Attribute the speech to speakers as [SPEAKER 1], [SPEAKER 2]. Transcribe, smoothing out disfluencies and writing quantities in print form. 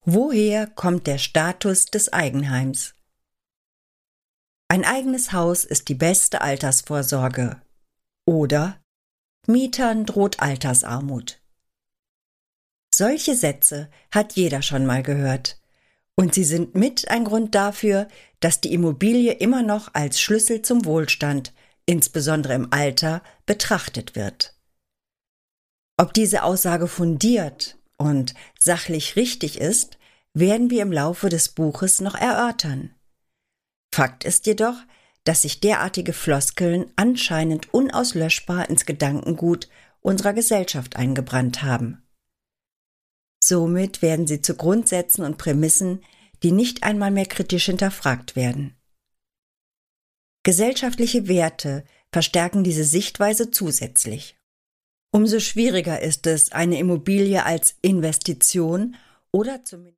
[SPEAKER 1] Woher kommt der Status des Eigenheims? Ein eigenes Haus ist die beste Altersvorsorge. Oder Mietern droht Altersarmut. Solche Sätze hat jeder schon mal gehört. Und sie sind mit ein Grund dafür, dass die Immobilie immer noch als Schlüssel zum Wohlstand, insbesondere im Alter, betrachtet wird. Ob diese Aussage fundiert und sachlich richtig ist, werden wir im Laufe des Buches noch erörtern. Fakt ist jedoch, dass sich derartige Floskeln anscheinend unauslöschbar ins Gedankengut unserer Gesellschaft eingebrannt haben. Somit werden sie zu Grundsätzen und Prämissen, die nicht einmal mehr kritisch hinterfragt werden. Gesellschaftliche Werte verstärken diese Sichtweise zusätzlich. Umso schwieriger ist es, eine Immobilie als Investition oder zumindest